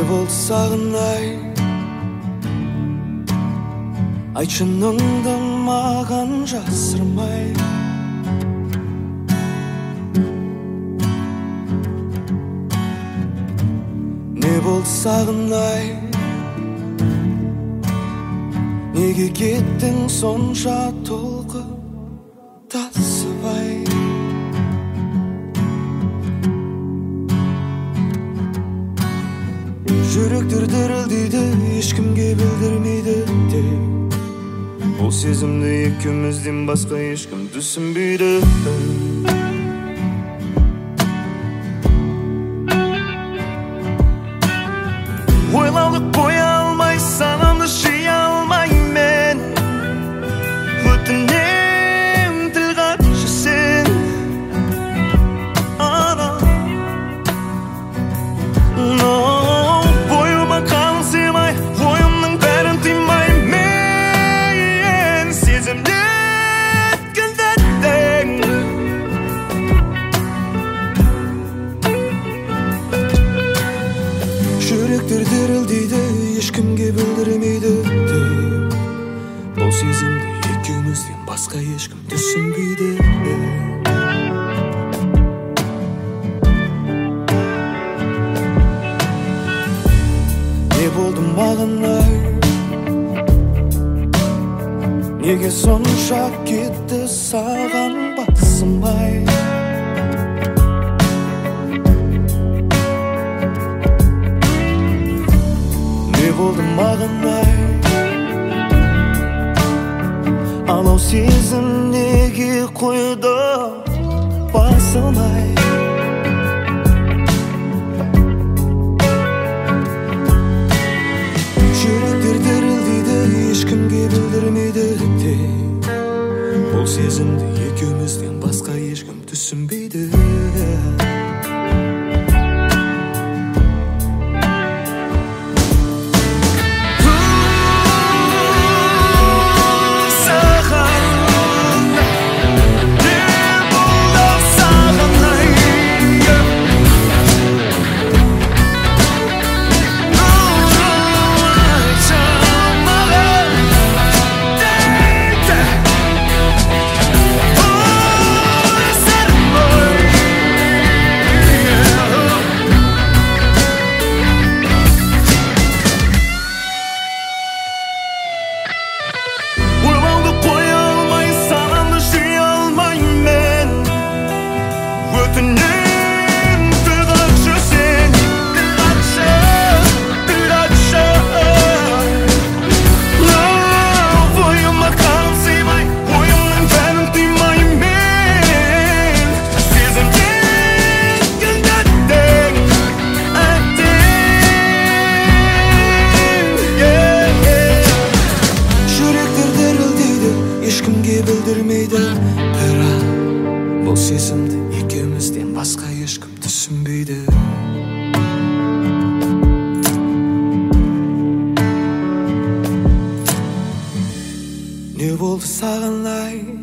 болду сагын ай айтчыныңды маған жасырмай не болду сагын ай неге кеттің сонша толқы тасыбай жүректер дірілдейді ешкімге білдірмейді бұл сезімді екеумізден басқа ешкім түсінбейді ойлауды қоя алмай санамды жия алмай мен өтінем тіл қатшы сен бойыма қалың сыймай ойымның бәрін тыймай мен сезімде өткендеттің жүректер дірілдейді ешкімге білдірмейді бұл сезімді екеумізден басқа ешкім түсінбейді не болды маған ай неге сонша кетті саған басым ай не болды маған ай алау сезім неге қойды басылмай жүректер дірілдейді ешкімге білдірмейді бұл сезімді екеумізден басқа ешкім түсінбейді білдірмейді бірақ бұл сезімді екеумізден басқа ешкім түсінбейді не болды саған ай